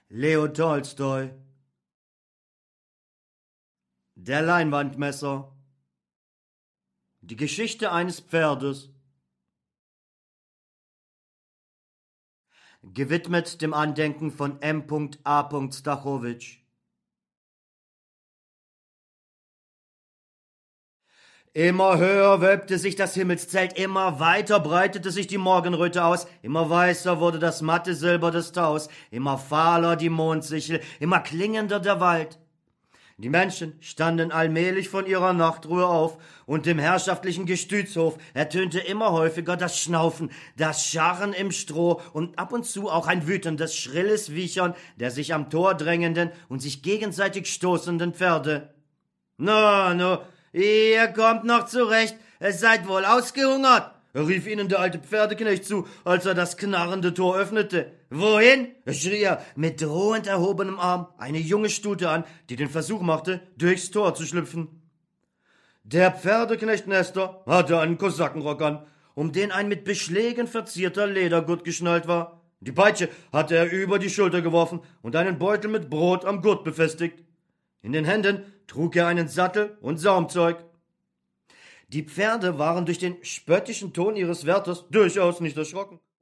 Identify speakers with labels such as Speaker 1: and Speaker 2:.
Speaker 1: Leo Tolstoi. Der Leinwandmesser. Die Geschichte eines Pferdes. Gewidmet dem Andenken von M.A. Stachowitsch. Immer höher wölbte sich das Himmelszelt, immer weiter breitete sich die Morgenröte aus, immer weißer wurde das matte Silber des Taus, immer fahler die Mondsichel, immer klingender der Wald. Die Menschen standen allmählich von ihrer Nachtruhe auf, und im herrschaftlichen Gestütshof ertönte immer häufiger das Schnaufen, das Scharren im Stroh und ab und zu auch ein wütendes, schrilles Wiechern der sich am Tor drängenden und sich gegenseitig stoßenden Pferde. »No, ihr kommt noch zurecht, es seid wohl ausgehungert«, rief ihnen der alte Pferdeknecht zu, als er das knarrende Tor öffnete. »Wohin?« schrie er mit drohend erhobenem Arm eine junge Stute an, die den Versuch machte, durchs Tor zu schlüpfen. Der Pferdeknecht Nestor hatte einen Kosakenrock an, um den ein mit Beschlägen verzierter Ledergurt geschnallt war. Die Peitsche hatte er über die Schulter geworfen und einen Beutel mit Brot am Gurt befestigt. In den Händen trug er einen Sattel und Saumzeug. Die Pferde waren durch den spöttischen Ton ihres Wärters durchaus nicht erschrocken.